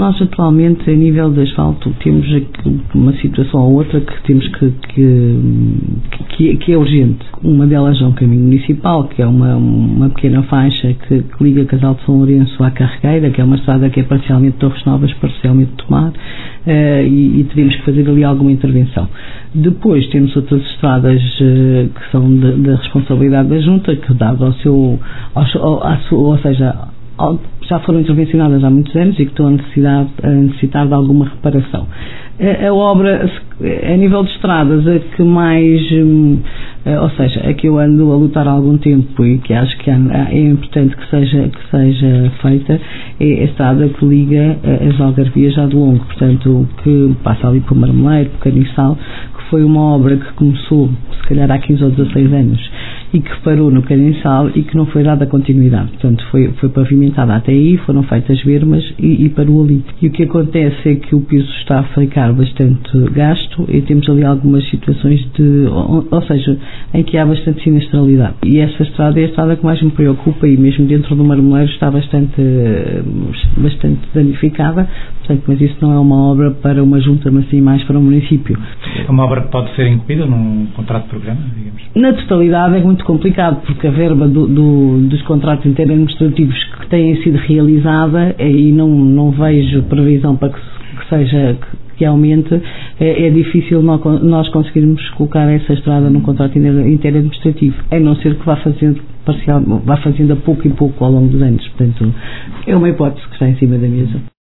Nós atualmente, a nível de asfalto, temos aqui uma situação ou outra que temos que é urgente. Uma delas é um caminho municipal, que é uma pequena faixa que liga Casal de São Lourenço à Carregueira, que é uma estrada que é parcialmente Torres Novas, parcialmente Tomar, e teríamos que fazer ali alguma intervenção. Depois temos outras estradas que são da responsabilidade da Junta, que dado ou seja, já foram intervencionadas há muitos anos e que estão a necessitar de alguma reparação. A obra, a nível de estradas, a que mais, ou seja, a que eu ando a lutar há algum tempo e que acho que é importante que seja feita, é a estrada que liga as Algarvias já de longo, portanto, que passa ali por Marmeleiro, por Caniçal, que foi uma obra que começou, se calhar há 15 ou 16 anos, e que parou no Caniçal e que não foi dada continuidade. Portanto, foi pavimentada até aí, foram feitas bermas e parou ali. E o que acontece é que o piso está a ficar bastante gasto e temos ali algumas situações ou seja, em que há bastante sinistralidade. E essa estrada é a estrada que mais me preocupa e mesmo dentro do Marmeleiro está bastante danificada, portanto, mas isso não é uma obra para uma junta, mas sim mais para um município. É uma obra que pode ser incluída num contrato de programa, digamos? Na totalidade é muito complicado, porque a verba dos contratos interadministrativos que têm sido realizada, e não vejo previsão para que aumente, é difícil nós conseguirmos colocar essa estrada num contrato interadministrativo, a não ser que vá fazendo a pouco e pouco ao longo dos anos. Portanto, é uma hipótese que está em cima da mesa.